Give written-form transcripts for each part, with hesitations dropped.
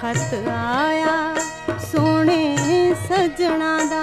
खत आया सोने सजना दा।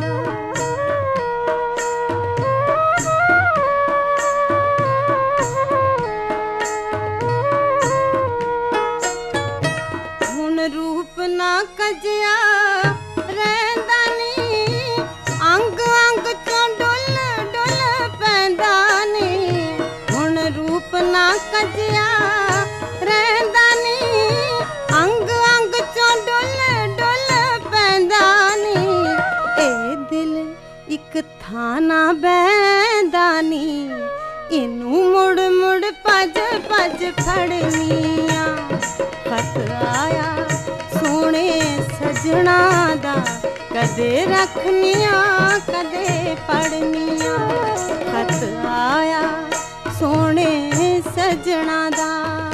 हुण रूप ना कजिया रहिंदा नी, अंग अंग चों डुल डुल पैंदा नी। हुण रूप ना कजिया रहिंदा नी, अंग अंग चों डुल डुल पैंदा नी। ए दिल इक थां ना बहिंदा नी, इनू मुड़ मुड़ भज भज फड़निया। खत आया सोने सजना दा, कदे रखनिया कदे पढ़निया। खत आया सोने सजना दा।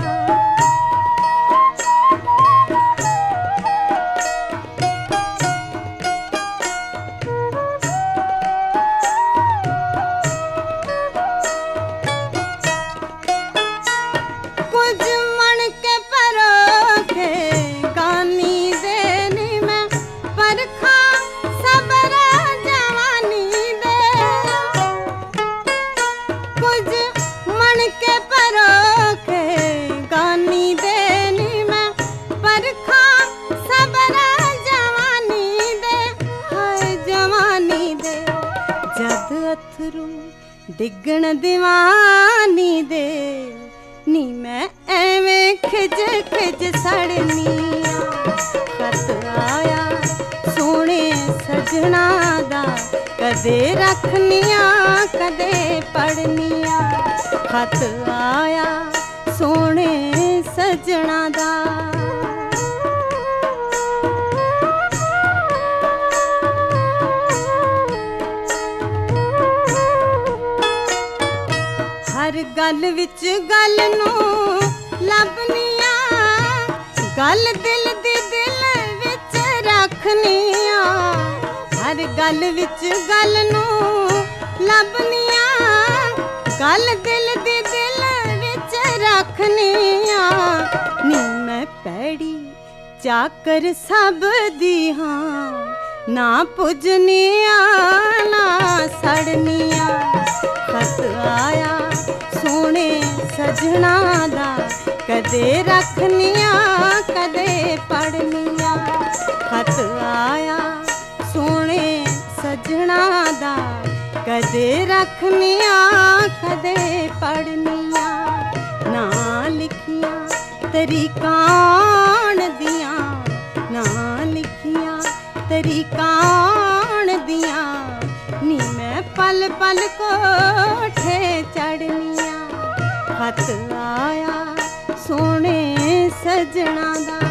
कुछ मन के परोखे गानी देनी मैं, परखा सबर जवानी दे। कुछ मन के परोखे गानी देनी मैं, परखा सबर जवानी दे। हाय जवानी दे जद अथरू डिगण दीवानी दे, नी मैं एवें खिज खिज सड़निया। खत आया सोने सजना दा, कदे रखनिया कदे पढ़निया। खत आया सोने सजना दा। हर गल विच गल नूं लभनिया, गल दिल दी दिल विच रखनिया। हर गल विच गल नूं लभनिया, गल दिल दी दिल विच रखनिया। नी मैं पैड़ी चाकर सब दी हां, ना पुजनिया ना सड़निया। खत आया सोने सजना दा, कदे रखनिया कदे पढ़निया। खत आया सोने सजना दा, कदे रखनिया कदे पढ़निया। ना लिखिया तरीकान दियां, ना लिखिया तरीकान दियां, नी मैं पल पल कोठे चढ़निया। खत आया सोने सजना दा।